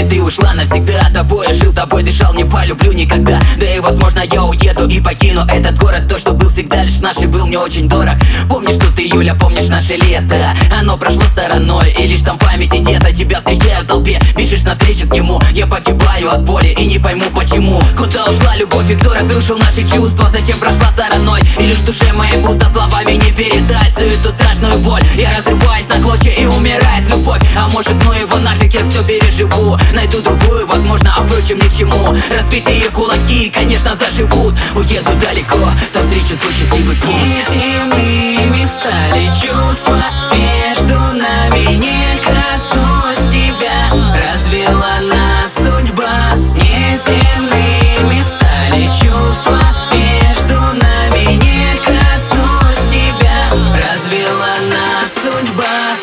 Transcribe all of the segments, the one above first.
ты ушла навсегда. Тобой я жил, тобой дышал, не полюблю никогда. Да и возможно я уеду и покину этот город. То, что был всегда лишь наш и был мне очень дорог. Помнишь тут июля, помнишь наше лето? Оно прошло стороной, и лишь там памяти где-то тебя встречаю в толпе. Бежишь навстречу к нему, я погибаю от боли и не пойму почему. Куда ушла любовь и кто разрушил наши чувства? Зачем прошла стороной, и лишь в душе моей пусто, словами не передать всю эту страшную боль. Я разрываюсь на клочья и умирает любовь. А может, ну его нафиг, я все переживу. Найду другую, возможно, а впрочем ни к чему. Разбитые кулаки, конечно, заживут. Уеду далеко, до встречи с счастливый путь. Неземными стали чувства, между нами не коснусь тебя. Развела нас судьба. Неземными стали чувства, между нами не коснусь тебя. Развела нас судьба.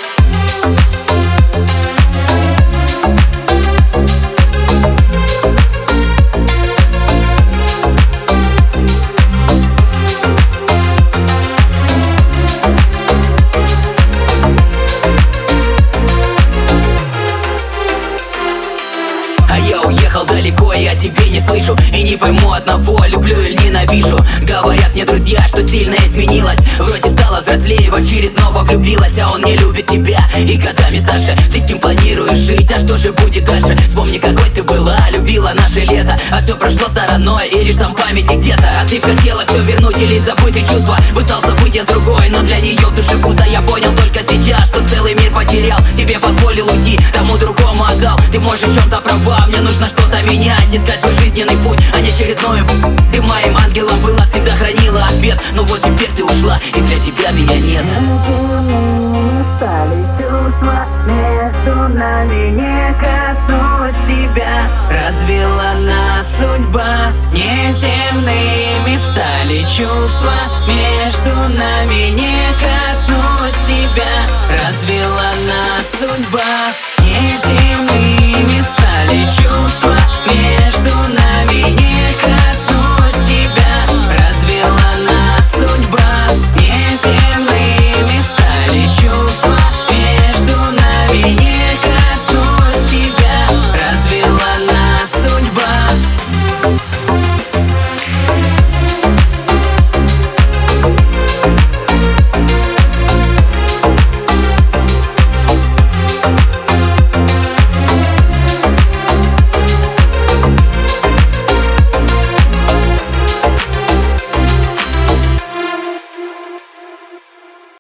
Я уехал далеко, я тебе не слышу и не пойму одного, люблю или ненавижу. Говорят мне друзья, что сильно изменилась. Вроде стала взрослее, в очередного влюбилась. А он не любит тебя и годами старше. Ты с ним планируешь жить, а что же будет дальше? Вспомни, какой ты была, любила наше лето. А все прошло стороной, и лишь там памяти где-то. А ты хотела все вернуть или забыть и чувства. Пытался быть я с другой, но для нее в душе пусто. Я понял только сейчас, что целый мир потерял. Тебе позволил уйти, тому другому отдал. Ты можешь в чем-то права, мне нужно что-то менять. Искать свой жизненный путь, а не очередной. Ты моим ангелом была, всегда хранила ответ. Но вот теперь ты ушла, и для тебя меня нет. Стали чувства, между нами не коснусь тебя. Развела нас судьба. Неземными стали чувства, между нами не коснусь.